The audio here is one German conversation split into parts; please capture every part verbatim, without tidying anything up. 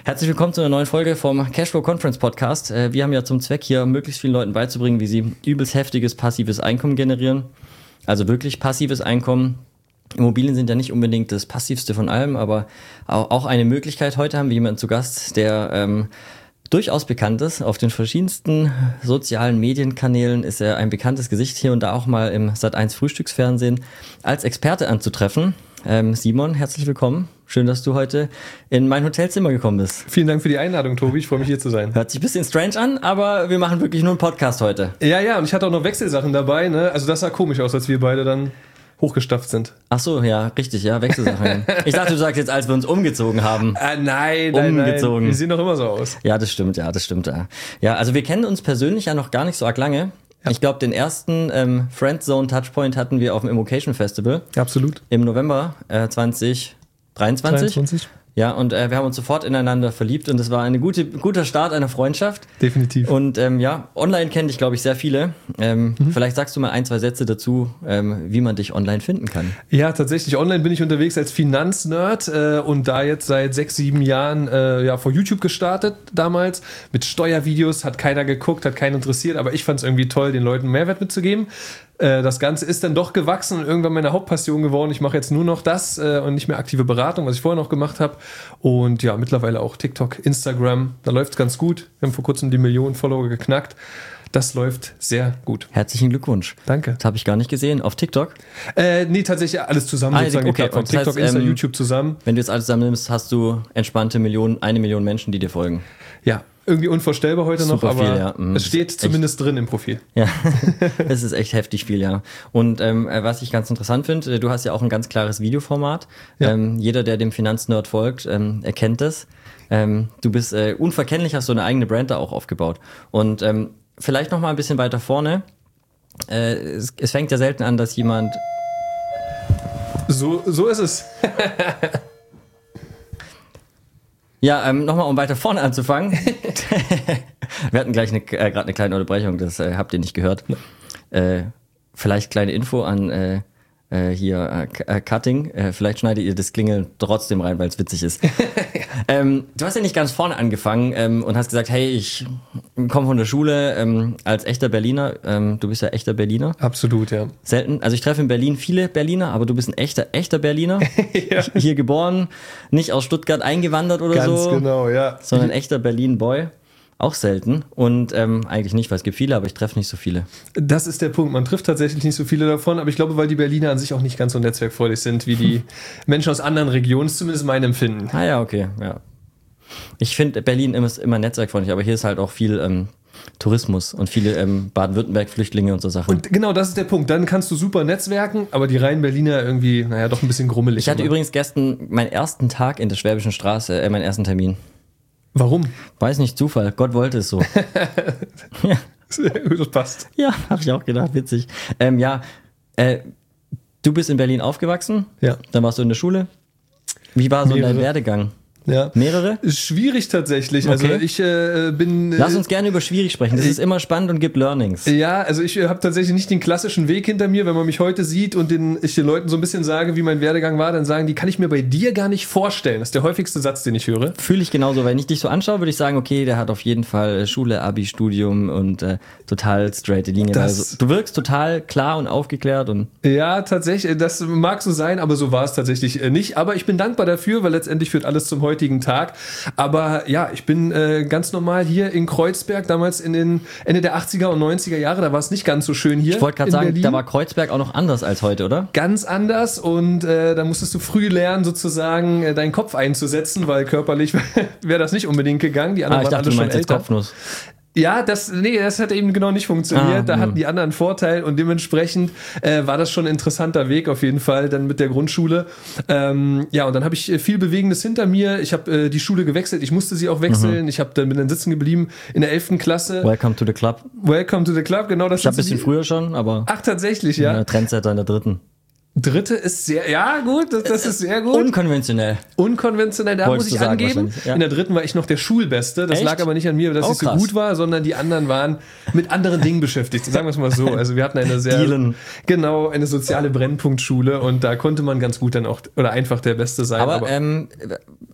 Herzlich willkommen zu einer neuen Folge vom Cashflow Conference Podcast. Wir haben ja zum Zweck hier, möglichst vielen Leuten beizubringen, wie sie übelst heftiges passives Einkommen generieren. Also wirklich passives Einkommen. Immobilien sind ja nicht unbedingt das Passivste von allem, aber auch eine Möglichkeit. Heute haben wir jemanden zu Gast, der ähm, durchaus bekannt ist. Auf den verschiedensten sozialen Medienkanälen ist er ein bekanntes Gesicht, hier und da auch mal im Sat eins Frühstücksfernsehen als Experte anzutreffen. Ähm, Simon, herzlich willkommen. Schön, dass du heute in mein Hotelzimmer gekommen bist. Vielen Dank für die Einladung, Tobi. Ich freue mich, hier zu sein. Hört sich ein bisschen strange an, aber wir machen wirklich nur einen Podcast heute. Ja, ja, und ich hatte auch noch Wechselsachen dabei, ne? Also das sah komisch aus, als wir beide dann hochgestafft sind. Ach so, ja, richtig, ja, Wechselsachen. Ich dachte, du sagst jetzt, als wir uns umgezogen haben. Ah, nein, nein, umgezogen. nein. Wir sehen doch immer so aus. Ja, das stimmt, ja, das stimmt. Ja, ja, also wir kennen uns persönlich ja noch gar nicht so arg lange. Ja. Ich glaube, den ersten ähm, Friendzone Touchpoint hatten wir auf dem Immocation Festival. Absolut. Im November äh, zwanzig dreiundzwanzig. dreiundzwanzig. Ja, und äh, wir haben uns sofort ineinander verliebt und es war ein gute, guter Start einer Freundschaft. Definitiv. Und ähm, ja, online kenne ich, glaube ich, sehr viele. Ähm, mhm. Vielleicht sagst du mal ein, zwei Sätze dazu, ähm, wie man dich online finden kann. Ja, tatsächlich. Online bin ich unterwegs als Finanznerd äh, und da jetzt seit sechs, sieben Jahren äh, ja, vor YouTube gestartet damals. Mit Steuervideos, hat keiner geguckt, hat keinen interessiert, aber ich fand es irgendwie toll, den Leuten Mehrwert mitzugeben. Das Ganze ist dann doch gewachsen und irgendwann meine Hauptpassion geworden. Ich mache jetzt nur noch das äh, und nicht mehr aktive Beratung, was ich vorher noch gemacht habe. Und ja, mittlerweile auch TikTok, Instagram. Da läuft es ganz gut. Wir haben vor kurzem die Millionen Follower geknackt. Das läuft sehr gut. Herzlichen Glückwunsch. Danke. Das habe ich gar nicht gesehen. Auf TikTok? Äh, nee, tatsächlich alles zusammen. Ah, sozusagen okay. Von TikTok, heißt, Insta, ähm, YouTube zusammen. Wenn du jetzt alles zusammen nimmst, hast du entspannte Millionen, eine Million Menschen, die dir folgen. Ja, irgendwie unvorstellbar heute Super noch, aber viel, ja. mhm. es steht zumindest drin im Profil. Ja, es ist echt heftig viel, ja. Und ähm, was ich ganz interessant finde, du hast ja auch ein ganz klares Videoformat. Ja. Ähm, jeder, der dem Finanznerd folgt, ähm, erkennt das. Ähm, du bist äh, unverkennlich, hast so eine eigene Brand da auch aufgebaut. Und ähm, vielleicht noch mal ein bisschen weiter vorne. Äh, es, es fängt ja selten an, dass jemand... So, so ist es. Ja, ähm, nochmal, um weiter vorne anzufangen. Wir hatten gleich eine, äh, gerade eine kleine Unterbrechung, das äh, habt ihr nicht gehört. Äh, vielleicht kleine Info an äh, äh, hier äh, Cutting. Äh, vielleicht schneidet ihr das Klingeln trotzdem rein, weil es witzig ist. ähm, du hast ja nicht ganz vorne angefangen ähm, und hast gesagt, hey, ich komme von der Schule ähm, als echter Berliner. Ähm, du bist ja echter Berliner. Absolut, ja. Selten. Also ich treffe in Berlin viele Berliner, aber du bist ein echter, echter Berliner. Ja. Hier geboren, nicht aus Stuttgart eingewandert oder Ganz so. Ganz genau, ja. Sondern ein echter Berlin-Boy. Auch selten. Und ähm, eigentlich nicht, weil es gibt viele, aber ich treffe nicht so viele. Das ist der Punkt. Man trifft tatsächlich nicht so viele davon, aber ich glaube, weil die Berliner an sich auch nicht ganz so netzwerkfreudig sind wie die Menschen aus anderen Regionen, ist zumindest mein Empfinden. Ah ja, okay, ja. Ich finde Berlin immer, immer netzwerkfreundlich, aber hier ist halt auch viel ähm, Tourismus und viele ähm, Baden-Württemberg-Flüchtlinge und so Sachen. Und genau, das ist der Punkt. Dann kannst du super netzwerken, aber die reinen Berliner irgendwie, naja, doch ein bisschen grummelig. Ich hatte immer. übrigens gestern meinen ersten Tag in der Schwäbischen Straße, äh, meinen ersten Termin. Warum? Weiß nicht, Zufall. Gott wollte es so. Ja. Das passt. Ja, habe ich auch gedacht, witzig. Ähm, ja, äh, du bist in Berlin aufgewachsen. Ja. Dann warst du in der Schule. Wie war so Mehrere. dein Werdegang? Ja. Mehrere? Schwierig tatsächlich. Okay. Also ich äh, bin... Äh, Lass uns gerne über schwierig sprechen. Das ist immer spannend und gibt Learnings. Ja, also ich äh, habe tatsächlich nicht den klassischen Weg hinter mir. Wenn man mich heute sieht und den, ich den Leuten so ein bisschen sage, wie mein Werdegang war, dann sagen die, kann ich mir bei dir gar nicht vorstellen. Das ist der häufigste Satz, den ich höre. Fühle ich genauso. Wenn ich dich so anschaue, würde ich sagen, okay, der hat auf jeden Fall Schule, Abi, Studium und äh, total straighte Linie. Also, du wirkst total klar und aufgeklärt. Und ja, tatsächlich. Das mag so sein, aber so war es tatsächlich äh, nicht. Aber ich bin dankbar dafür, weil letztendlich führt alles zum heutigen Tag. Aber ja, ich bin äh, ganz normal hier in Kreuzberg, damals in den Ende der achtziger und neunziger Jahre, da war es nicht ganz so schön hier. Ich wollte gerade sagen, Berlin. Da war Kreuzberg auch noch anders als heute, oder? Ganz anders und äh, da musstest du früh lernen, sozusagen äh, deinen Kopf einzusetzen, weil körperlich wäre das nicht unbedingt gegangen. Die anderen ah, ich waren dachte, alle du schon meinst älter. jetzt Kopfnuss. Ja, das, nee, das hat eben genau nicht funktioniert. Ah, da hatten die anderen einen Vorteil und dementsprechend äh, war das schon ein interessanter Weg auf jeden Fall, dann mit der Grundschule. Ähm, ja, und dann habe ich viel Bewegendes hinter mir. Ich habe äh, die Schule gewechselt, ich musste sie auch wechseln. Mhm. Ich habe dann bin dann sitzen geblieben in der elften Klasse. Welcome to the club. Welcome to the club, genau das. Ich habe ein bisschen die... früher schon, aber... Ach, tatsächlich, ja. ja Trendsetter in der dritten. Dritte ist sehr, ja gut, das, das ist sehr gut. Unkonventionell. Unkonventionell, da Wolltest muss ich du sagen, angeben. ja. In der dritten war ich noch der Schulbeste. Das Echt? lag aber nicht an mir, dass Oh, ich so krass. gut war, sondern die anderen waren mit anderen Dingen beschäftigt. Sagen wir es mal so. Also wir hatten eine sehr, Dealen. genau, eine soziale Brennpunktschule und da konnte man ganz gut dann auch oder einfach der Beste sein. Aber, aber ähm,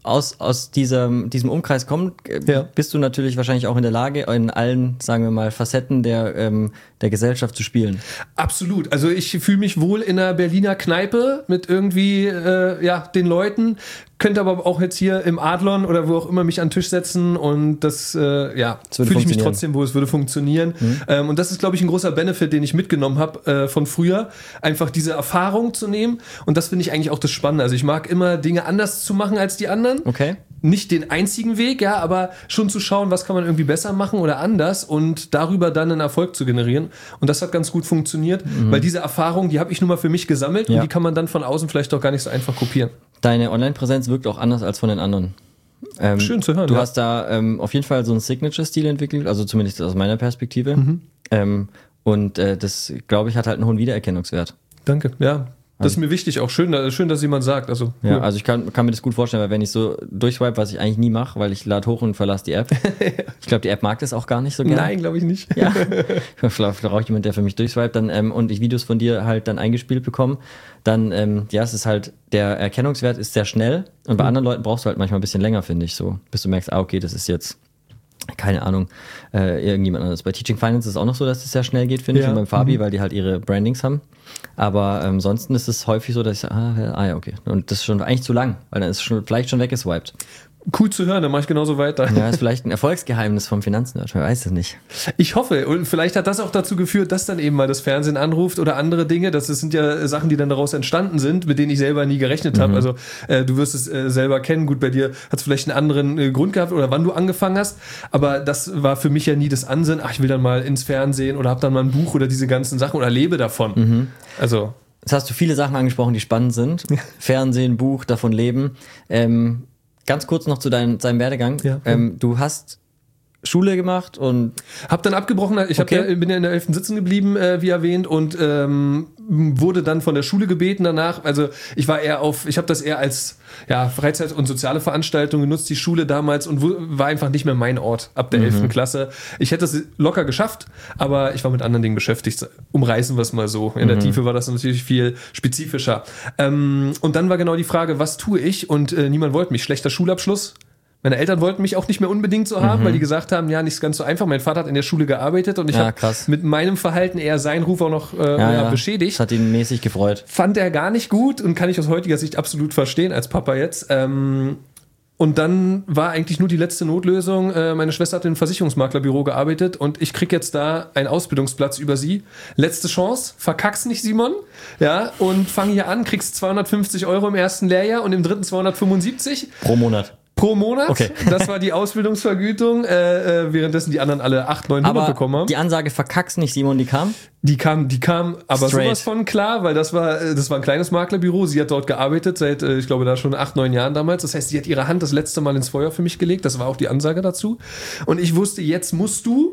aus, aus diesem, diesem Umkreis kommt, äh, Ja. bist du natürlich wahrscheinlich auch in der Lage, in allen, sagen wir mal, Facetten der, ähm, der Gesellschaft zu spielen. Absolut. Also ich fühle mich wohl in einer Berliner Kneipe mit irgendwie äh, ja, den Leuten, könnte aber auch jetzt hier im Adlon oder wo auch immer mich an den Tisch setzen und das, äh, ja, Das würde fühle ich mich funktionieren. trotzdem wohl, es würde funktionieren. Mhm. Ähm, und das ist, glaube ich, ein großer Benefit, den ich mitgenommen habe äh, von früher, einfach diese Erfahrung zu nehmen und das finde ich eigentlich auch das Spannende. Also ich mag immer Dinge anders zu machen als die anderen. Okay. Nicht den einzigen Weg, ja, aber schon zu schauen, was kann man irgendwie besser machen oder anders und darüber dann einen Erfolg zu generieren. Und das hat ganz gut funktioniert, mhm. weil diese Erfahrung, die habe ich nun mal für mich gesammelt Ja. und die kann man dann von außen vielleicht auch gar nicht so einfach kopieren. Deine Online-Präsenz wirkt auch anders als von den anderen. Ähm, Schön zu hören. Du ja. hast da ähm, auf jeden Fall so einen Signature-Stil entwickelt, also zumindest aus meiner Perspektive. Mhm. Ähm, und äh, das, glaube ich, hat halt einen hohen Wiedererkennungswert. Danke, ja. Das ist mir wichtig, auch schön, schön, dass jemand sagt. Also, Ja, cool. also ich kann, kann mir das gut vorstellen, weil wenn ich so durchswipe, was ich eigentlich nie mache, weil ich lade hoch und verlasse die App. Ich glaube, die App mag das auch gar nicht so gerne. Nein, glaube ich nicht. Ja. Vielleicht brauche ich jemand, der für mich durchswipet dann, ähm, und ich Videos von dir halt dann eingespielt bekomme, dann, ähm, ja, es ist halt, der Erkennungswert ist sehr schnell und bei Mhm. anderen Leuten brauchst du halt manchmal ein bisschen länger, finde ich so, bis du merkst, ah, okay, das ist jetzt, keine Ahnung, äh, irgendjemand anderes. Bei Teaching Finance ist es auch noch so, dass es sehr schnell geht, finde Ja. ich, und beim Fabi, Mhm. weil die halt ihre Brandings haben. Aber ähm, ansonsten ist es häufig so, dass ich sage, ah, ah ja, okay. Und das ist schon eigentlich zu lang, weil dann ist es schon, vielleicht schon weggeswiped. Cool zu hören, dann mache ich genauso weiter. Ja, ist vielleicht ein Erfolgsgeheimnis vom Finanznerd, man weiß es nicht. Ich hoffe, und vielleicht hat das auch dazu geführt, dass dann eben mal das Fernsehen anruft oder andere Dinge. Das sind ja Sachen, die dann daraus entstanden sind, mit denen ich selber nie gerechnet habe. Also äh, du wirst es äh, selber kennen. Gut, bei dir hat es vielleicht einen anderen äh, Grund gehabt oder wann du angefangen hast. Aber das war für mich ja nie das Ansinnen. Ach, ich will dann mal ins Fernsehen oder habe dann mal ein Buch oder diese ganzen Sachen oder lebe davon. Mhm. Also Jetzt hast du viele Sachen angesprochen, die spannend sind. Fernsehen, Buch, davon leben. Ähm, ganz kurz noch zu deinem, deinem Werdegang. Ja. Ähm, du hast Schule gemacht und hab dann abgebrochen, ich hab Okay. ja, bin ja in der elften sitzen geblieben, äh, wie erwähnt, und ähm, wurde dann von der Schule gebeten danach. Also ich war eher auf, ich habe das eher als ja, Freizeit- und soziale Veranstaltung genutzt, die Schule damals, und wo, war einfach nicht mehr mein Ort ab der elften Klasse. Ich hätte es locker geschafft, aber ich war mit anderen Dingen beschäftigt. Umreißen wir es mal so. In der Tiefe war das natürlich viel spezifischer. Ähm, und dann war genau die Frage, was tue ich? Und äh, niemand wollte mich. Schlechter Schulabschluss. Meine Eltern wollten mich auch nicht mehr unbedingt so haben, weil die gesagt haben, ja, nicht ganz so einfach. Mein Vater hat in der Schule gearbeitet und ich Ja, habe krass. mit meinem Verhalten eher seinen Ruf auch noch äh, ja, ja, ja, beschädigt. das hat ihn mäßig gefreut. Fand er gar nicht gut und kann ich aus heutiger Sicht absolut verstehen als Papa jetzt. Ähm, und dann war eigentlich nur die letzte Notlösung. Äh, meine Schwester hat in einem Versicherungsmaklerbüro gearbeitet und ich krieg jetzt da einen Ausbildungsplatz über sie. Letzte Chance, verkack's nicht, Simon. Ja, und fang hier an, kriegst zweihundertfünfzig Euro im ersten Lehrjahr und im dritten zweihundertfünfundsiebzig. Pro Monat. Pro Monat. Okay. Das war die Ausbildungsvergütung, äh, äh, währenddessen die anderen alle achthundert, neunhundert Aber bekommen haben. die Ansage verkack's nicht, Simon, die kam. Die kam, die kam aber Straight. sowas von klar, weil das war, äh, das war ein kleines Maklerbüro. Sie hat dort gearbeitet seit, äh, ich glaube, da schon acht, neun Jahren damals. Das heißt, sie hat ihre Hand das letzte Mal ins Feuer für mich gelegt. Das war auch die Ansage dazu. Und ich wusste, jetzt musst du.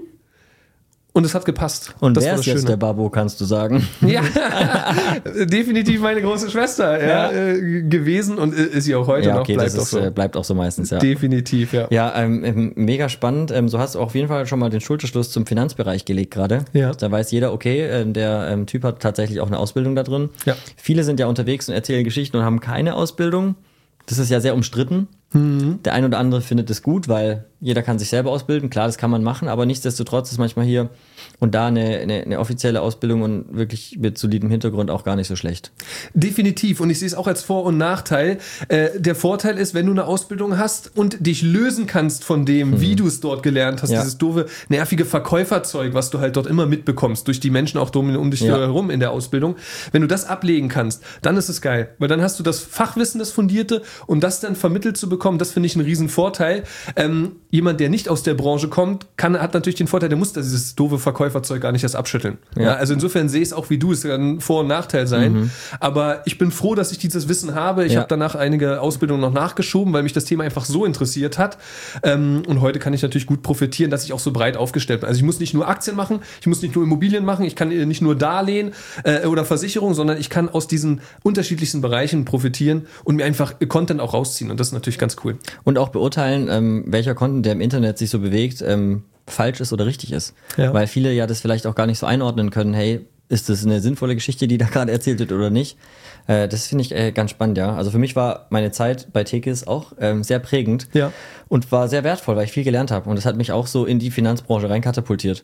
Und es hat gepasst. Und das wer war ist das jetzt Schöne. der Babo, kannst du sagen? Ja, definitiv meine große Schwester ja, Ja. äh, gewesen und äh, ist sie auch heute Ja, noch. okay, Bleibt das auch ist, so. äh, bleibt auch so meistens, ja. Definitiv, ja. Ja, ähm, ähm, mega spannend. Ähm, so hast du auf jeden Fall schon mal den Schulterschluss zum Finanzbereich gelegt gerade. Ja. Da weiß jeder, okay, ähm, der ähm, Typ hat tatsächlich auch eine Ausbildung da drin. Ja. Viele sind ja unterwegs und erzählen Geschichten und haben keine Ausbildung. Das ist ja sehr umstritten. Mhm. Der ein oder andere findet es gut, weil jeder kann sich selber ausbilden. Klar, das kann man machen, aber nichtsdestotrotz ist manchmal hier und da eine, eine, eine offizielle Ausbildung und wirklich mit solidem Hintergrund auch gar nicht so schlecht. Definitiv. Und ich sehe es auch als Vor- und Nachteil. Äh, der Vorteil ist, wenn du eine Ausbildung hast und dich lösen kannst von dem, wie du es dort gelernt hast, Ja. dieses doofe, nervige Verkäuferzeug, was du halt dort immer mitbekommst, durch die Menschen auch drum, um dich Ja. herum in der Ausbildung. Wenn du das ablegen kannst, dann ist es geil. Weil dann hast du das Fachwissen, das Fundierte, und das dann vermittelt zu bekommen, das finde ich einen riesen Vorteil. Ähm, jemand, der nicht aus der Branche kommt, kann, hat natürlich den Vorteil, der muss dieses doofe Verkäuferzeug gar nicht erst abschütteln. Ja. Ja. also insofern sehe ich es auch wie du, es kann Vor- und Nachteil sein. Mhm. Aber ich bin froh, dass ich dieses Wissen habe. Ich Ja. habe danach einige Ausbildungen noch nachgeschoben, weil mich das Thema einfach so interessiert hat. Ähm, und heute kann ich natürlich gut profitieren, dass ich auch so breit aufgestellt bin. Also ich muss nicht nur Aktien machen, ich muss nicht nur Immobilien machen, ich kann nicht nur Darlehen äh, oder Versicherung, sondern ich kann aus diesen unterschiedlichsten Bereichen profitieren und mir einfach Content auch rausziehen. Und das ist natürlich ganz cool. Und auch beurteilen, ähm, welcher Content, der im Internet sich so bewegt, ähm, falsch ist oder richtig ist. Ja. Weil viele ja das vielleicht auch gar nicht so einordnen können, hey, ist das eine sinnvolle Geschichte, die da gerade erzählt wird oder nicht. Äh, das finde ich äh, ganz spannend, ja. Also für mich war meine Zeit bei Tekis auch ähm, sehr prägend ja. und war sehr wertvoll, weil ich viel gelernt habe. Und das hat mich auch so in die Finanzbranche reinkatapultiert.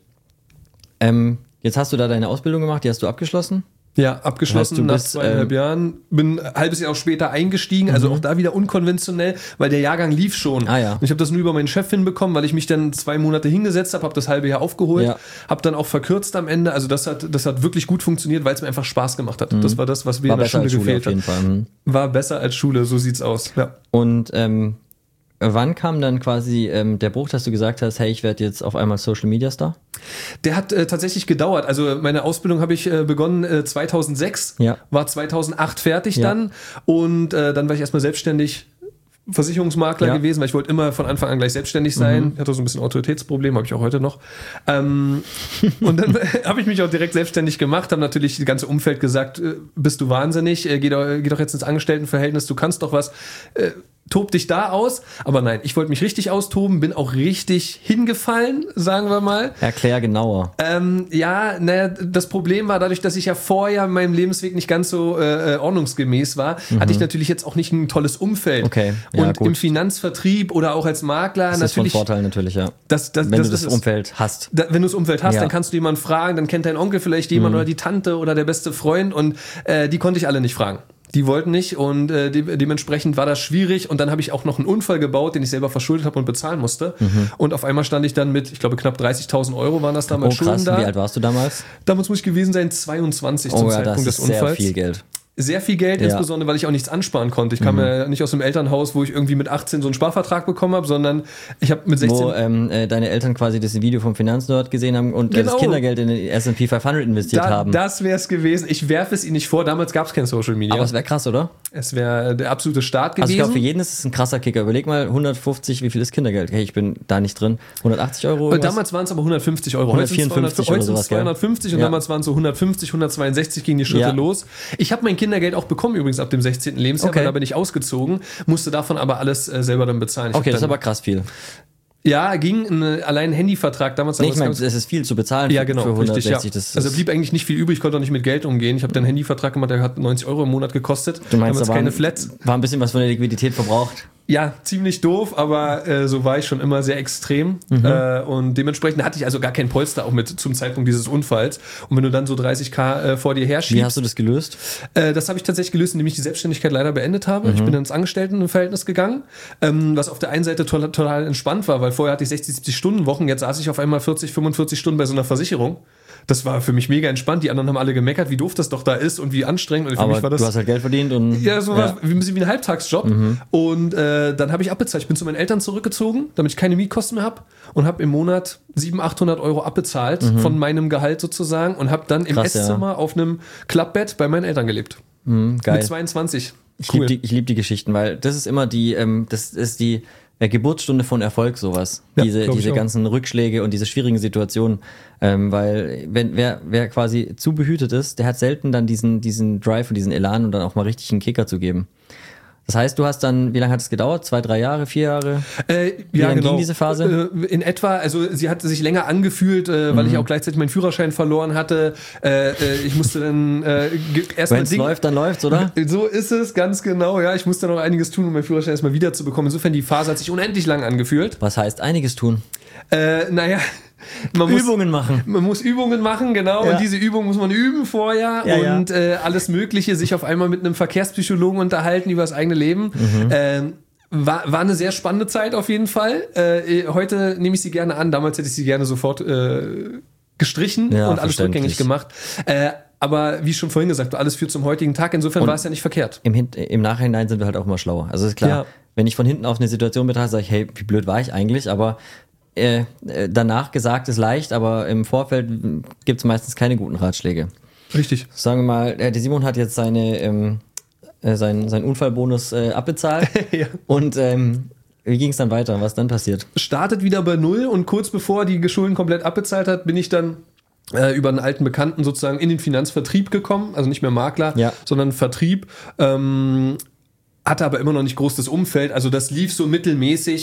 Ähm, jetzt hast du da deine Ausbildung gemacht, die hast du abgeschlossen? Ja, abgeschlossen du nach bist, zweieinhalb ähm, Jahren. Bin ein halbes Jahr auch später eingestiegen, also Mhm. auch da wieder unkonventionell, weil der Jahrgang lief schon. Ah, ja. Und ich habe das nur über meinen Chef hinbekommen, weil ich mich dann zwei Monate hingesetzt habe, habe das halbe Jahr aufgeholt, Ja. habe dann auch verkürzt am Ende. Also das hat, das hat wirklich gut funktioniert, weil es mir einfach Spaß gemacht hat. Das war das, was mir War in der besser Schule als Schule gefehlt auf jeden hat. Fall. Mhm. War besser als Schule, so sieht's aus. Ja. Und ähm, wann kam dann quasi ähm, der Bruch, dass du gesagt hast, hey, ich werde jetzt auf einmal Social Media Star? Der hat äh, tatsächlich gedauert. Also meine Ausbildung habe ich äh, begonnen äh, zweitausendsechs, Ja. war zweitausendacht fertig Ja. dann und äh, dann war ich erstmal selbstständig Versicherungsmakler Ja. gewesen, weil ich wollte immer von Anfang an gleich selbstständig sein. Mhm. Ich hatte so ein bisschen Autoritätsproblem, habe ich auch heute noch. Ähm, und dann habe ich mich auch direkt selbstständig gemacht, habe natürlich das ganze Umfeld gesagt, äh, bist du wahnsinnig, äh, geh, doch, geh doch jetzt ins Angestelltenverhältnis, du kannst doch was. Äh, tob dich da aus. Aber nein, ich wollte mich richtig austoben, bin auch richtig hingefallen, sagen wir mal. Erklär genauer. Ähm, ja, naja, das Problem war, dadurch, dass ich ja vorher in meinem Lebensweg nicht ganz so äh, ordnungsgemäß war, Mhm. hatte ich natürlich jetzt auch nicht ein tolles Umfeld. Okay, ja, und gut. im Finanzvertrieb oder auch als Makler Das ist von natürlich. Vorteil natürlich, ja. Das, das, Wenn das du das ist es. Umfeld hast. Da, wenn du das Umfeld hast, Ja. dann kannst du jemanden fragen, dann kennt dein Onkel vielleicht jemand oder die Tante oder der beste Freund und äh, die konnte ich alle nicht fragen. Die wollten nicht und äh, de- dementsprechend war das schwierig und dann habe ich auch noch einen Unfall gebaut, den ich selber verschuldet habe und bezahlen musste und auf einmal stand ich dann mit, ich glaube knapp dreißigtausend Euro waren das Oh damals krass, Schulden da. wie alt warst du damals? Damals muss ich gewesen sein, zweiundzwanzig zum Oh ja, Zeitpunkt das des ist sehr Unfalls. viel Geld. Sehr viel Geld, Ja. insbesondere, weil ich auch nichts ansparen konnte. Ich kam ja nicht aus einem Elternhaus, wo ich irgendwie mit achtzehn so einen Sparvertrag bekommen habe, sondern ich habe mit sechzehn... Wo ähm, äh, deine Eltern quasi das Video vom Finanznerd gesehen haben und äh, Genau. das Kindergeld in den S and P fünfhundert investiert da, haben. das wäre es gewesen. Ich werfe es ihnen nicht vor. Damals gab es kein Social Media. Aber es wäre krass, oder? Es wäre der absolute Start gewesen. Also ich glaube, für jeden ist es ein krasser Kicker. Überleg mal, hundertfünfzig, wie viel ist Kindergeld? Hey, ich bin da nicht drin. hundertachtzig Euro? Und irgendwas? damals waren es aber hundertfünfzig Euro. Heute sind's hundertvierundfünfzig oder heute sind's sowas, gell? zweihundertfünfzig und Ja. damals waren es so hundertfünfzig, hundertzweiundsechzig gingen die Schritte Ja. los. Ich habe mein Kindergeld auch bekommen übrigens ab dem sechzehnten Lebensjahr, Okay. weil da bin ich ausgezogen, musste davon aber alles äh, selber dann bezahlen. Ich Okay, hab das ist dann, aber krass viel. ja, ging ein, allein ein Handyvertrag damals. Nee, ich damals meine, gab's- es ist viel zu bezahlen ja, für, genau, für richtig, ja. hundertsechzig. Das Also ist- blieb eigentlich nicht viel übrig, ich konnte auch nicht mit Geld umgehen. Ich habe dann einen Handyvertrag gemacht, der hat neunzig Euro im Monat gekostet. Du meinst, damals da keine waren, Flats. war ein bisschen was von der Liquidität verbraucht. Ja, ziemlich doof, aber äh, so war ich schon immer sehr extrem. Mhm. Äh, und dementsprechend hatte ich also gar kein Polster auch mit zum Zeitpunkt dieses Unfalls. Und wenn du dann so dreißigtausend äh, vor dir Wie herschiebst, hast du das gelöst? äh, das habe ich tatsächlich gelöst, indem ich die Selbstständigkeit leider beendet habe. Mhm. Ich bin ins Angestelltenverhältnis gegangen, ähm, was auf der einen Seite total, total entspannt war, weil vorher hatte ich sechzig, siebzig Stunden Wochen, jetzt saß ich auf einmal vierzig, fünfundvierzig Stunden bei so einer Versicherung. Das war für mich mega entspannt. Die anderen haben alle gemeckert, wie doof das doch da ist und wie anstrengend. Und für Aber mich war das du hast halt Geld verdient und... ja, so was, wie ein bisschen wie ein Halbtagsjob. Und äh, dann habe ich abbezahlt. Ich bin zu meinen Eltern zurückgezogen, damit ich keine Mietkosten mehr habe und habe im Monat siebenhundert, achthundert Euro abbezahlt von meinem Gehalt sozusagen und habe dann im Krass, ja. Esszimmer auf einem Klappbett bei meinen Eltern gelebt. Mhm, geil. Mit zweiundzwanzig. Ich liebe die, ich lieb die Geschichten, weil das ist immer die, ähm, das ist die äh, Geburtsstunde von Erfolg, sowas. Ja, diese glaub ich diese auch. ganzen Rückschläge und diese schwierigen Situationen. Ähm, weil wenn wer, wer quasi zu behütet ist, der hat selten dann diesen, diesen Drive und diesen Elan und dann auch mal richtig einen Kicker zu geben. Das heißt, du hast dann, wie lange hat es gedauert? Zwei, drei Jahre, vier Jahre? Äh, Wie ja, lang genau. ging diese Phase? Äh, in etwa, also sie hat sich länger angefühlt, äh, weil ich auch gleichzeitig meinen Führerschein verloren hatte. Äh, äh, ich musste dann äh, erstmal Wenn es läuft, dann läuft's, oder? So ist es, ganz genau, ja. Ich musste noch einiges tun, um meinen Führerschein erstmal wiederzubekommen. Insofern, die Phase hat sich unendlich lang angefühlt. Was heißt einiges tun? Äh, naja, man muss, Übungen machen. man muss Übungen machen, genau. Ja. Und diese Übung muss man üben vorher Ja, ja. und Äh, alles Mögliche, sich auf einmal mit einem Verkehrspsychologen unterhalten über das eigene Leben. Mhm. Ähm, war, war eine sehr spannende Zeit auf jeden Fall. Äh, heute nehme ich sie gerne an. Damals hätte ich sie gerne sofort äh, gestrichen Ja, und alles verständlich. rückgängig gemacht. Äh, aber wie schon vorhin gesagt, alles führt zum heutigen Tag. Insofern Und war es ja nicht verkehrt. Im, Hin Im Nachhinein sind wir halt auch immer schlauer. Also ist klar, Ja. wenn ich von hinten auf eine Situation betrachte, sage ich, hey, wie blöd war ich eigentlich? Aber äh, äh, danach gesagt ist leicht, aber im Vorfeld gibt es meistens keine guten Ratschläge. Richtig. Sagen wir mal, äh, der Simon hat jetzt seine, ähm, äh, seinen, seinen Unfallbonus äh, abbezahlt. Ja. Und ähm, wie ging es dann weiter? Was dann passiert? Startet wieder bei Null und kurz bevor die Schulden komplett abbezahlt hat, bin ich dann äh, über einen alten Bekannten sozusagen in den Finanzvertrieb gekommen, also nicht mehr Makler, Ja. sondern Vertrieb, ähm, hatte aber immer noch nicht groß das Umfeld, also das lief so mittelmäßig.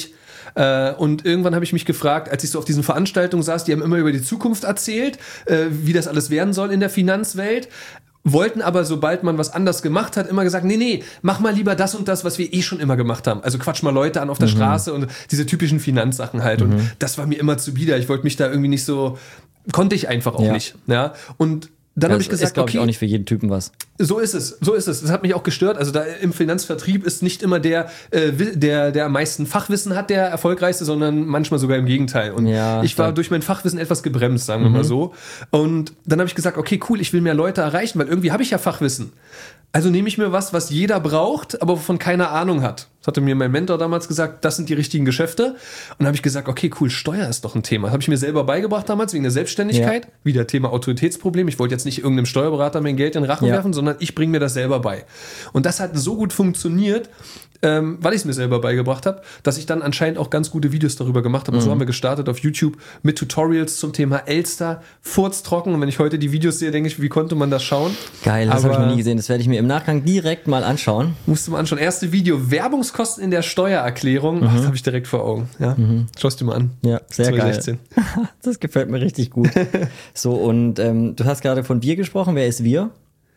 Äh, und irgendwann habe ich mich gefragt, als ich so auf diesen Veranstaltungen saß, die haben immer über die Zukunft erzählt, äh, wie das alles werden soll in der Finanzwelt. Wollten aber, sobald man was anders gemacht hat, immer gesagt, nee, nee, mach mal lieber das und das, was wir eh schon immer gemacht haben. Also quatsch mal Leute an auf der mhm. Straße und diese typischen Finanzsachen halt. Mhm. Und das war mir immer zuwider. Ich wollte mich da irgendwie nicht so, konnte ich einfach auch ja. nicht. Ja. Und dann habe ich gesagt, ist, glaube ich, okay, auch nicht für jeden Typen was. So ist es, so ist es. Das hat mich auch gestört. Also da im Finanzvertrieb ist nicht immer der, äh, der, der am meisten Fachwissen hat, der erfolgreichste, sondern manchmal sogar im Gegenteil. Und ja, ich war durch mein Fachwissen etwas gebremst, sagen wir mhm. mal so. Und dann habe ich gesagt, okay, cool, ich will mehr Leute erreichen, weil irgendwie habe ich ja Fachwissen. Also nehme ich mir was, was jeder braucht, aber wovon keiner Ahnung hat. Das hatte mir mein Mentor damals gesagt, das sind die richtigen Geschäfte. Und dann habe ich gesagt, okay, cool, Steuer ist doch ein Thema. Das habe ich mir selber beigebracht damals, wegen der Selbstständigkeit. Ja. Wieder Thema Autoritätsproblem. Ich wollte jetzt nicht irgendeinem Steuerberater mein Geld in den Rachen ja. werfen, sondern ich bringe mir das selber bei. Und das hat so gut funktioniert, ähm, weil ich es mir selber beigebracht habe, dass ich dann anscheinend auch ganz gute Videos darüber gemacht habe. Und mhm. so haben wir gestartet auf YouTube mit Tutorials zum Thema Elster, furztrocken. Und wenn ich heute die Videos sehe, denke ich, wie konnte man das schauen? Geil, das habe ich noch nie gesehen. Das werde ich mir im Nachgang direkt mal anschauen. Musst du mal anschauen. Erste Video, Werbungskosten in der Steuererklärung. Mhm. Ach, das habe ich direkt vor Augen. Ja? Mhm. Schau es dir mal an. Ja, sehr zwanzig sechzehn. Geil. Das gefällt mir richtig gut. So, und ähm, du hast gerade von wir gesprochen. Wer ist wir?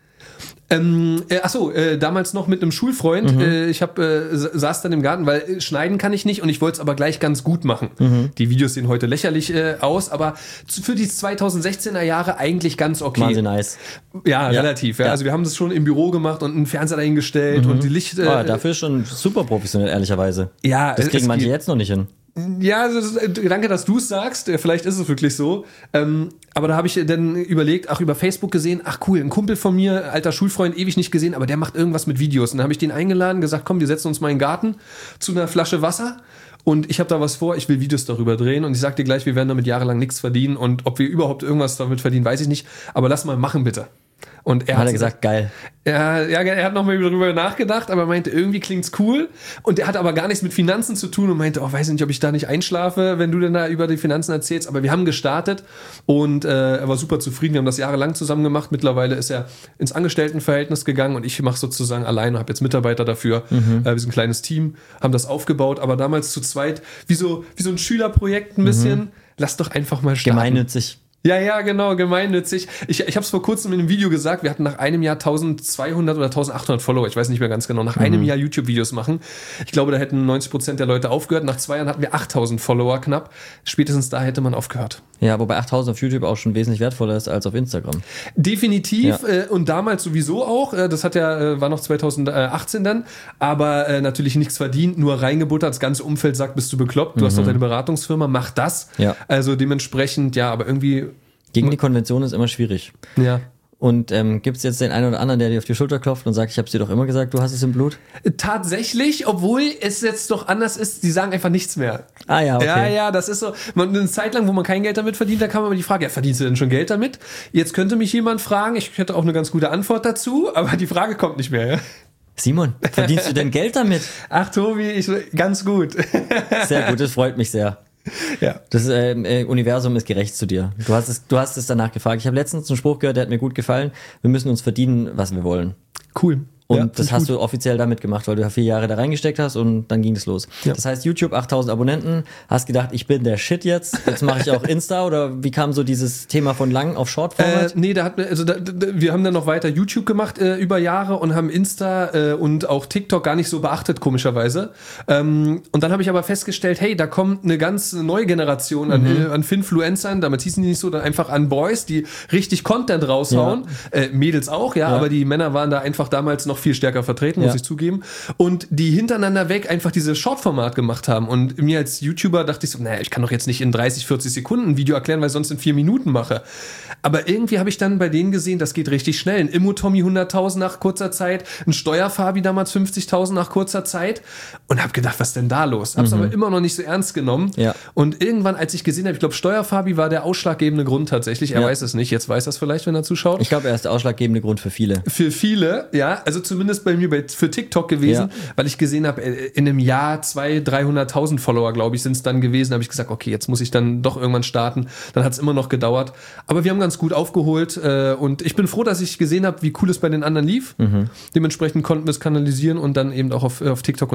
Ähm, äh, achso, äh, damals noch mit einem Schulfreund. Mhm. Äh, ich hab, äh, saß dann im Garten, weil äh, schneiden kann ich nicht und ich wollte es aber gleich ganz gut machen. Mhm. Die Videos sehen heute lächerlich äh, aus, aber zu, für die zweitausendsechzehner Jahre eigentlich ganz okay. Waren sie nice. Ja, ja. relativ. Ja. Ja. Also wir haben das schon im Büro gemacht und einen Fernseher dahingestellt mhm. und die Licht... Äh, oh, dafür schon super professionell, ehrlicherweise. Ja, das kriegen manche jetzt noch nicht hin. Ja, also, danke, dass du es sagst. Vielleicht ist es wirklich so. Ähm, aber da habe ich dann überlegt, ach, über Facebook gesehen, ach cool, ein Kumpel von mir, alter Schulfreund, ewig nicht gesehen, aber der macht irgendwas mit Videos. Und dann habe ich den eingeladen, gesagt, komm, wir setzen uns mal in den Garten zu einer Flasche Wasser. Und ich habe da was vor, ich will Videos darüber drehen. Und ich sag dir gleich, wir werden damit jahrelang nichts verdienen. Und ob wir überhaupt irgendwas damit verdienen, weiß ich nicht. Aber lass mal machen, bitte. Und er hat, hat er gesagt, geil. Ja, ja, er hat nochmal darüber nachgedacht, aber meinte, irgendwie klingt's cool. Und er hat aber gar nichts mit Finanzen zu tun und meinte, oh, weiß nicht, ob ich da nicht einschlafe, wenn du denn da über die Finanzen erzählst. Aber wir haben gestartet und äh, er war super zufrieden. Wir haben das jahrelang zusammen gemacht. Mittlerweile ist er ins Angestelltenverhältnis gegangen und ich mache sozusagen alleine, habe jetzt Mitarbeiter dafür. Mhm. Äh, wir sind ein kleines Team, haben das aufgebaut, aber damals zu zweit, wie so, wie so ein Schülerprojekt ein bisschen. Mhm. Lass doch einfach mal starten. Gemeinnützig. Ja, ja, genau, gemeinnützig. Ich, ich habe es vor kurzem in einem Video gesagt, wir hatten nach einem Jahr eintausendzweihundert oder eintausendachthundert Follower, ich weiß nicht mehr ganz genau, nach mhm. einem Jahr YouTube-Videos machen. Ich glaube, da hätten neunzig Prozent der Leute aufgehört. Nach zwei Jahren hatten wir achttausend Follower knapp. Spätestens da hätte man aufgehört. Ja, wobei achttausend auf YouTube auch schon wesentlich wertvoller ist als auf Instagram. Definitiv ja. äh, und damals sowieso auch. Äh, das hat ja, äh, war noch zweitausendachtzehn dann, aber äh, natürlich nichts verdient, nur reingebuttert. Das ganze Umfeld sagt, bist du bekloppt, du mhm. hast doch deine Beratungsfirma, mach das. Ja. Also dementsprechend, ja, aber irgendwie... Gegen die Konvention ist immer schwierig. Ja. Und ähm, gibt es jetzt den einen oder anderen, der dir auf die Schulter klopft und sagt, ich habe es dir doch immer gesagt, du hast es im Blut? Tatsächlich, obwohl es jetzt doch anders ist, die sagen einfach nichts mehr. Ah ja, okay. Ja, ja, das ist so. Man, eine Zeit lang, wo man kein Geld damit verdient, da kam immer die Frage, ja, verdienst du denn schon Geld damit? Jetzt könnte mich jemand fragen, ich hätte auch eine ganz gute Antwort dazu, aber die Frage kommt nicht mehr, ja. Simon, verdienst du denn Geld damit? Ach Tobi, ich, ganz gut. Sehr gut, das freut mich sehr. Ja. Das äh, Universum ist gerecht zu dir. Du hast es, du hast es danach gefragt. Ich habe letztens einen Spruch gehört, der hat mir gut gefallen. Wir müssen uns verdienen, was wir wollen. Cool. Und ja, das hast gut. du offiziell damit gemacht, weil du ja vier Jahre da reingesteckt hast und dann ging es los. Ja. Das heißt, YouTube, achttausend Abonnenten, hast gedacht, ich bin der Shit jetzt, jetzt mache ich auch Insta oder wie kam so dieses Thema von lang auf Short-Format? Äh, nee, da hat also da, da, wir haben dann noch weiter YouTube gemacht äh, über Jahre und haben Insta äh, und auch TikTok gar nicht so beachtet, komischerweise. Ähm, und dann habe ich aber festgestellt, hey, da kommt eine ganz neue Generation an, mhm. äh, an Finfluencern, damals hießen die nicht so, dann einfach an Boys, die richtig Content raushauen. Ja. Äh, Mädels auch, ja, ja, aber die Männer waren da einfach damals noch viel stärker vertreten, muss ja. ich zugeben. Und die hintereinander weg einfach dieses Short-Format gemacht haben. Und mir als YouTuber dachte ich so, naja, ich kann doch jetzt nicht in dreißig, vierzig Sekunden ein Video erklären, weil ich sonst in vier Minuten mache. Aber irgendwie habe ich dann bei denen gesehen, das geht richtig schnell. Ein Immo-Tommy hunderttausend nach kurzer Zeit, ein Steuerfabi damals fünfzigtausend nach kurzer Zeit und habe gedacht, was ist denn da los? Hab's mhm. aber immer noch nicht so ernst genommen. Ja. Und irgendwann, als ich gesehen habe, ich glaube, Steuerfabi war der ausschlaggebende Grund tatsächlich. Er ja. weiß es nicht, jetzt weiß er es vielleicht, wenn er zuschaut. Ich glaube, er ist der ausschlaggebende Grund für viele. Für viele, ja. Also zumindest bei mir bei, für TikTok gewesen, ja. weil ich gesehen habe, in einem Jahr zweihunderttausend, dreihunderttausend Follower, glaube ich, sind es dann gewesen. Da habe ich gesagt, okay, jetzt muss ich dann doch irgendwann starten. Dann hat es immer noch gedauert. Aber wir haben ganz gut aufgeholt äh, und ich bin froh, dass ich gesehen habe, wie cool es bei den anderen lief. Mhm. Dementsprechend konnten wir es kanalisieren und dann eben auch auf, auf TikTok und Instagram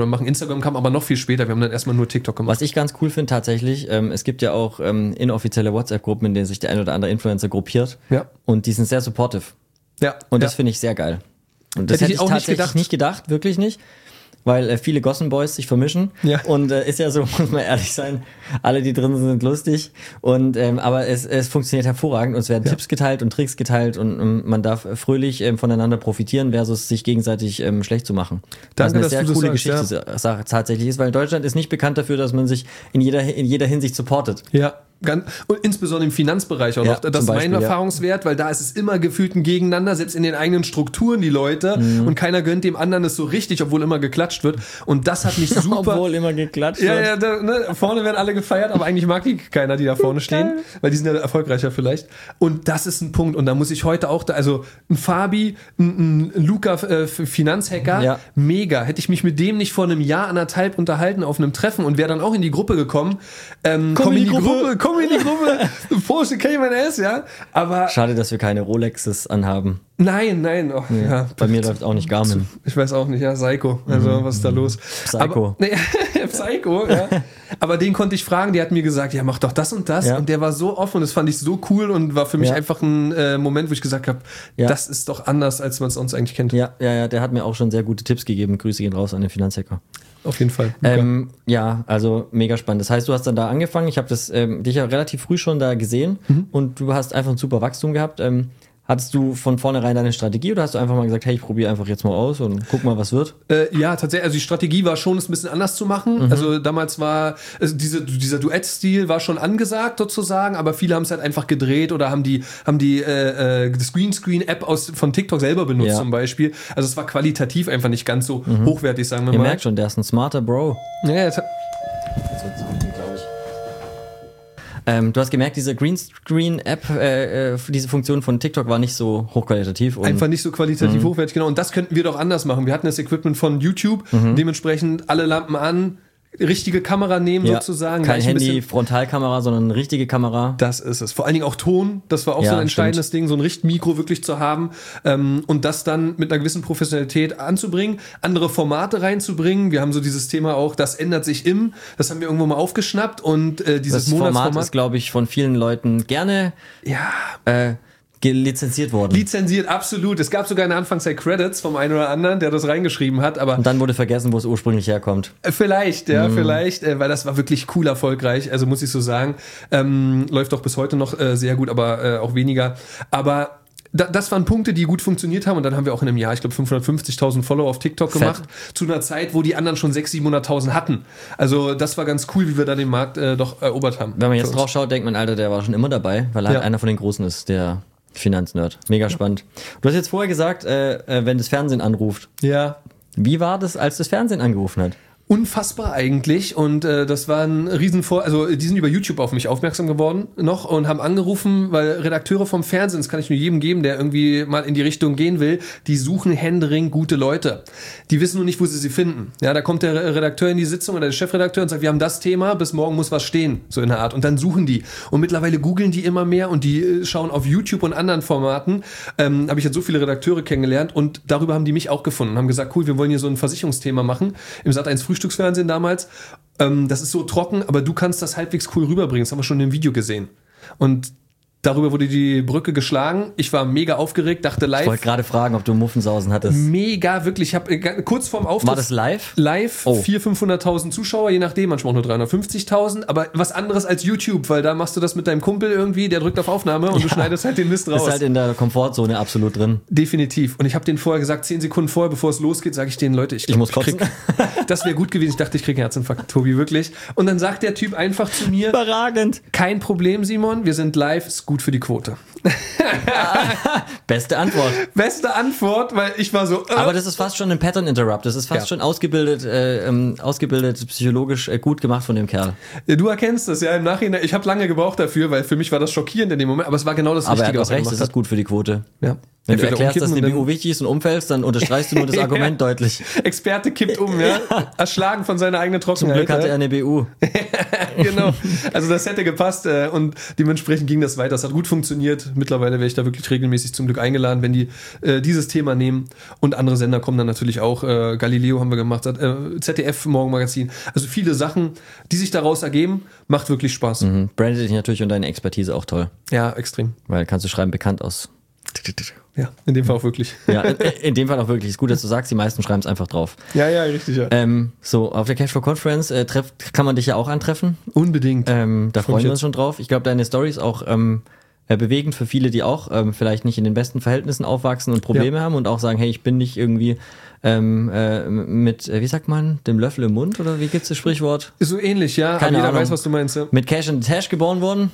Instagram machen. Instagram kam aber noch viel später. Wir haben dann erstmal nur TikTok gemacht. Was ich ganz cool finde tatsächlich, ähm, es gibt ja auch ähm, inoffizielle WhatsApp-Gruppen, in denen sich der ein oder andere Influencer gruppiert. Ja. Und die sind sehr supportive. Ja. Und ja. das finde ich sehr geil. Und das Hätte hätte, ich ich auch nicht tatsächlich gedacht. nicht gedacht, wirklich nicht. Weil äh, viele Gossen Boys sich vermischen. Ja. Und äh, ist ja so, muss man ehrlich sein, alle, die drin sind, sind lustig. Und ähm, aber es, es funktioniert hervorragend und es werden Ja. Tipps geteilt und Tricks geteilt und ähm, man darf fröhlich ähm, voneinander profitieren, versus sich gegenseitig ähm, schlecht zu machen. Was Danke, eine dass sehr du das coole sagst, Geschichte sa- tatsächlich ist, weil Deutschland ist nicht bekannt dafür, dass man sich in jeder in jeder Hinsicht supportet. Ja. Ganz, und insbesondere im Finanzbereich auch Ja, noch. Das zum ist mein Beispiel, ja. Erfahrungswert, weil da ist es immer gefühlt ein Gegeneinander, selbst in den eigenen Strukturen die Leute Mhm. und keiner gönnt dem anderen es so richtig, obwohl immer geklatscht wird. Und das hat mich super... Obwohl immer geklatscht Ja, wird. ja, da, ne, vorne werden alle gefeiert, aber eigentlich mag die keiner, die da vorne stehen, weil die sind ja erfolgreicher vielleicht. Und das ist ein Punkt. Und da muss ich heute auch, da, also ein Fabi, ein, ein Luca äh, Finanzhacker, Ja. mega. Hätte ich mich mit dem nicht vor einem Jahr, anderthalb unterhalten auf einem Treffen und wäre dann auch in die Gruppe gekommen. Ähm, komm, in die Gruppe. komm in die Gruppe. Porsche Cayman S, ja. Aber Schade, dass wir keine Rolexes anhaben. nein, nein. Oh, ja. Ja, bei mir läuft auch nicht Garmin. Ich weiß auch nicht, ja, Psycho. Also, was ist da los? Psycho. Aber, nee, Psycho, ja. Aber den konnte ich fragen, der hat mir gesagt, ja, mach doch das und das. Ja. Und der war so offen und das fand ich so cool und war für mich Ja. einfach ein äh, Moment, wo ich gesagt habe, Ja. das ist doch anders, als man es sonst eigentlich kennt. Ja, ja, ja, der hat mir auch schon sehr gute Tipps gegeben. Grüße gehen raus an den Finanzhacker. Auf jeden Fall. Luca. Ähm, ja, also mega spannend. Das heißt, du hast dann da angefangen. Ich habe das ähm, dich ja relativ früh schon da gesehen Mhm. und du hast einfach ein super Wachstum gehabt. Ähm, hattest du von vornherein deine Strategie oder hast du einfach mal gesagt, hey, ich probiere einfach jetzt mal aus und guck mal, was wird? Äh, ja, tatsächlich. Also die Strategie war schon, es ein bisschen anders zu machen. Mhm. Also damals war, also diese, dieser Duett-Stil war schon angesagt sozusagen, aber viele haben es halt einfach gedreht oder haben die, haben die äh, äh, das Greenscreen-App aus von TikTok selber benutzt Ja. zum Beispiel. Also es war qualitativ einfach nicht ganz so hochwertig, sagen wir Ihr mal. merkt schon, der ist ein smarter Bro. Ja, jetzt, Ähm, du hast gemerkt, diese Greenscreen-App, äh, äh, diese Funktion von TikTok war nicht so hochqualitativ. Und einfach nicht so qualitativ Mhm. hochwertig, genau. Und das könnten wir doch anders machen. Wir hatten das Equipment von YouTube, Mhm. dementsprechend alle Lampen an, richtige Kamera nehmen ja, sozusagen. kein gleich ein Handy, bisschen- Frontalkamera, sondern eine richtige Kamera. Das ist es. Vor allen Dingen auch Ton. Das war auch Ja, so ein entscheidendes Ding, so ein Richtmikro wirklich zu haben ähm, und das dann mit einer gewissen Professionalität anzubringen, andere Formate reinzubringen. Wir haben so dieses Thema auch, das ändert sich im. Das haben wir irgendwo mal aufgeschnappt und äh, dieses Das Format Monatsformat. ist, glaube ich, von vielen Leuten gerne ja, äh, lizenziert worden. lizenziert, absolut. Es gab sogar in der Anfangszeit Credits vom einen oder anderen, der das reingeschrieben hat, aber Und dann wurde vergessen, wo es ursprünglich herkommt. Äh, Vielleicht, ja, vielleicht, äh, weil das war wirklich cool erfolgreich, also muss ich so sagen. Ähm, läuft auch bis heute noch äh, sehr gut, aber äh, auch weniger. Aber da, das waren Punkte, die gut funktioniert haben und dann haben wir auch in einem Jahr, ich glaube, fünfhundertfünfzigtausend Follower auf TikTok Fett. gemacht, zu einer Zeit, wo die anderen schon sechshunderttausend, siebenhunderttausend hatten. Also das war ganz cool, wie wir da den Markt äh, doch erobert haben. Wenn man Für jetzt uns. drauf schaut, denkt man, Alter, der war schon immer dabei, weil er halt Ja. einer von den Großen ist, der Finanznerd. Mega spannend. Du hast jetzt vorher gesagt, äh, äh, wenn das Fernsehen anruft. Ja. Wie war das, als das Fernsehen angerufen hat? Unfassbar eigentlich und äh, das war ein Riesenvor... Also die sind über YouTube auf mich aufmerksam geworden noch und haben angerufen, weil Redakteure vom Fernsehen, das kann ich nur jedem geben, der irgendwie mal in die Richtung gehen will, die suchen händeringend gute Leute. Die wissen nur nicht, wo sie sie finden. Ja, da kommt der Redakteur in die Sitzung oder der Chefredakteur und sagt, wir haben das Thema, bis morgen muss was stehen, so in der Art. Und dann suchen die. Und mittlerweile googeln die immer mehr und die äh, schauen auf YouTube und anderen Formaten. Ähm, habe ich jetzt so viele Redakteure kennengelernt und darüber haben die mich auch gefunden und haben gesagt, cool, wir wollen hier so ein Versicherungsthema machen. Im Sat eins Frühstücksfernsehen damals. Ähm, das ist so trocken, aber du kannst das halbwegs cool rüberbringen. Das haben wir schon im Video gesehen. Und darüber wurde die Brücke geschlagen. Ich war mega aufgeregt, dachte Ich live. wollte gerade fragen, ob du Muffensausen hattest. Mega, wirklich. Ich habe äh, kurz vorm Auftritt. War das live? Live, Oh. vierhunderttausend, fünfhunderttausend Zuschauer, je nachdem, manchmal auch nur dreihundertfünfzigtausend, aber was anderes als YouTube, weil da machst du das mit deinem Kumpel irgendwie, der drückt auf Aufnahme und du schneidest halt den Mist raus. Ist halt in der Komfortzone absolut drin. Definitiv. Und ich habe den vorher gesagt, zehn Sekunden vorher, bevor es losgeht, sage ich denen, Leute, ich, glaub, Ich muss kotzen. krieg, das wäre gut gewesen. Ich dachte, ich kriege einen Herzinfarkt, Tobi, wirklich. Und dann sagt der Typ einfach zu mir, Überragend. kein Problem, Simon, wir sind live, ist gut für die Quote. Beste Antwort. Beste Antwort, weil ich war so... Äh, Aber das ist fast schon ein Pattern Interrupt. Das ist fast Ja. schon ausgebildet, äh, ähm, ausgebildet, psychologisch äh, gut gemacht von dem Kerl. du erkennst das ja im Nachhinein. Ich habe lange gebraucht dafür, weil für mich war das schockierend in dem Moment, aber es war genau das Aber er Richtige, hat was auch er recht, gemacht das hat. ist gut für die Quote. Ja. Wenn du Entweder erklärst, dass umkippen eine und B U wichtig ist und umfällst, dann unterstreichst du nur das Argument deutlich. Experte kippt um, ja. Erschlagen von seiner eigenen Zum Trockenheit. Glück hatte ja. er eine B U. Genau. Also das hätte gepasst äh, und dementsprechend ging das weiter. Das hat gut funktioniert. Mittlerweile werde ich da wirklich regelmäßig zum Glück eingeladen, wenn die äh, dieses Thema nehmen. Und andere Sender kommen dann natürlich auch. Äh, Galileo haben wir gemacht, äh, Z D F, Morgenmagazin. Also viele Sachen, die sich daraus ergeben, macht wirklich Spaß. Mhm. Brandet dich natürlich und deine Expertise auch toll. Ja, extrem. Weil kannst du schreiben, bekannt aus. Ja, in dem Fall auch wirklich. Ja, in dem Fall auch wirklich. Ist gut, dass du sagst, die meisten schreiben es einfach drauf. Ja, ja, richtig, ja. Ähm, so, auf der Cashflow Conference äh, treff, kann man dich ja auch antreffen. Unbedingt. Ähm, da Freu freuen mich wir uns jetzt. schon drauf. Ich glaube, deine Story ist auch ähm, äh, bewegend für viele, die auch ähm, vielleicht nicht in den besten Verhältnissen aufwachsen und Probleme Ja. haben und auch sagen, hey, ich bin nicht irgendwie ähm, äh, mit, äh, wie sagt man, dem Löffel im Mund oder wie gibt's das Sprichwort? Ist so ähnlich, ja. Keine aber jeder Ahnung. weiß, was du meinst. Ja. Mit Cash in the Tash geboren worden.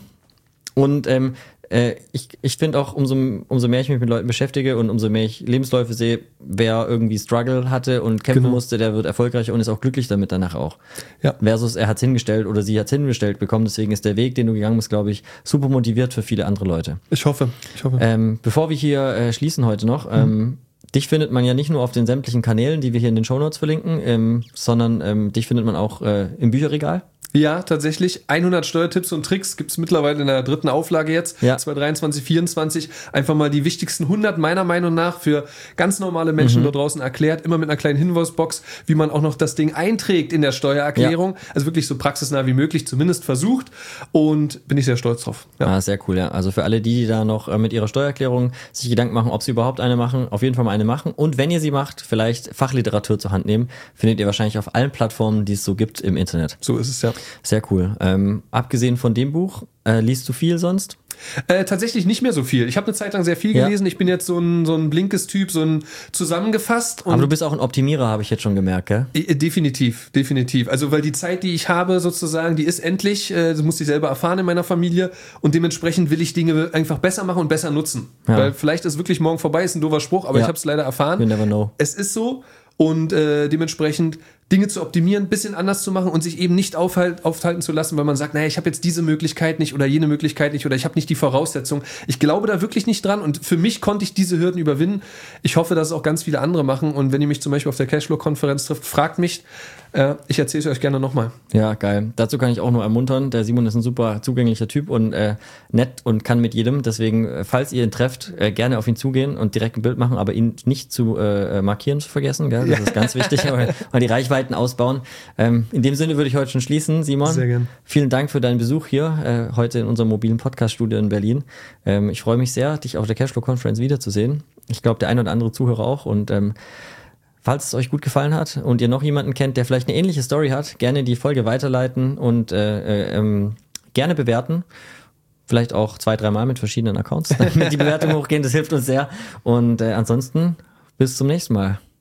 Und ähm, äh, ich, ich finde auch, umso, umso mehr ich mich mit Leuten beschäftige und umso mehr ich Lebensläufe sehe, wer irgendwie Struggle hatte und kämpfen Genau. musste, der wird erfolgreicher und ist auch glücklich damit danach auch. Ja. Versus er hat's hingestellt oder sie hat's hingestellt bekommen. Deswegen ist der Weg, den du gegangen bist, glaube ich, super motiviert für viele andere Leute. Ich hoffe, ich hoffe. Ähm, bevor wir hier äh, schließen heute noch, ähm, dich findet man ja nicht nur auf den sämtlichen Kanälen, die wir hier in den Shownotes verlinken, ähm, sondern ähm, dich findet man auch äh, im Bücherregal. Ja, tatsächlich. hundert Steuertipps und Tricks gibt's mittlerweile in der dritten Auflage jetzt. Ja. zwanzig dreiundzwanzig, vierundzwanzig. Einfach mal die wichtigsten hundert meiner Meinung nach für ganz normale Menschen Mhm. da draußen erklärt. Immer mit einer kleinen Hinweisbox, wie man auch noch das Ding einträgt in der Steuererklärung. Also wirklich so praxisnah wie möglich, zumindest versucht. Und bin ich sehr stolz drauf. Ja. Ah, sehr cool, ja. Also für alle die, die da noch äh, mit ihrer Steuererklärung sich Gedanken machen, ob sie überhaupt eine machen, auf jeden Fall mal eine machen. Und wenn ihr sie macht, vielleicht Fachliteratur zur Hand nehmen, findet ihr wahrscheinlich auf allen Plattformen, die es so gibt im Internet. So ist es ja. Sehr cool. Ähm, abgesehen von dem Buch, äh, liest du viel sonst? Äh, tatsächlich nicht mehr so viel. Ich habe eine Zeit lang sehr viel Ja. gelesen. Ich bin jetzt so ein, so ein blinkes Typ, so ein zusammengefasst. Und Aber du bist auch ein Optimierer, habe ich jetzt schon gemerkt, gell? Äh, Definitiv, definitiv. Also weil die Zeit, die ich habe sozusagen, die ist endlich, äh, das muss ich selber erfahren in meiner Familie und dementsprechend will ich Dinge einfach besser machen und besser nutzen. Ja. Weil vielleicht ist wirklich morgen vorbei, ist ein doofer Spruch, aber Ja. ich habe es leider erfahren. You never know. Es ist so und äh, dementsprechend Dinge zu optimieren, ein bisschen anders zu machen und sich eben nicht aufhalt, aufhalten zu lassen, weil man sagt, naja, ich habe jetzt diese Möglichkeit nicht oder jene Möglichkeit nicht oder ich habe nicht die Voraussetzung. Ich glaube da wirklich nicht dran und für mich konnte ich diese Hürden überwinden. Ich hoffe, dass es auch ganz viele andere machen und wenn ihr mich zum Beispiel auf der Cashflow-Konferenz trifft, fragt mich. Äh, ich erzähle es euch gerne nochmal. Ja, geil. Dazu kann ich auch nur ermuntern. Der Simon ist ein super zugänglicher Typ und äh, nett und kann mit jedem. Deswegen, äh, falls ihr ihn trefft, äh, gerne auf ihn zugehen und direkt ein Bild machen, aber ihn nicht zu äh, markieren zu vergessen. Gell? Das ist ganz wichtig, weil, weil die Reichweiten ausbauen. Ähm, in dem Sinne würde ich heute schon schließen, Simon. Sehr gern. Vielen Dank für deinen Besuch hier äh, heute in unserem mobilen Podcast-Studio in Berlin. Ähm, ich freue mich sehr, dich auf der Cashflow-Conference wiederzusehen. Ich glaube, der ein oder andere Zuhörer auch und ähm, falls es euch gut gefallen hat und ihr noch jemanden kennt, der vielleicht eine ähnliche Story hat, gerne die Folge weiterleiten und äh, äh, ähm, gerne bewerten. Vielleicht auch zwei, dreimal mit verschiedenen Accounts, damit die Bewertungen hochgehen. Das hilft uns sehr. Und äh, ansonsten bis zum nächsten Mal.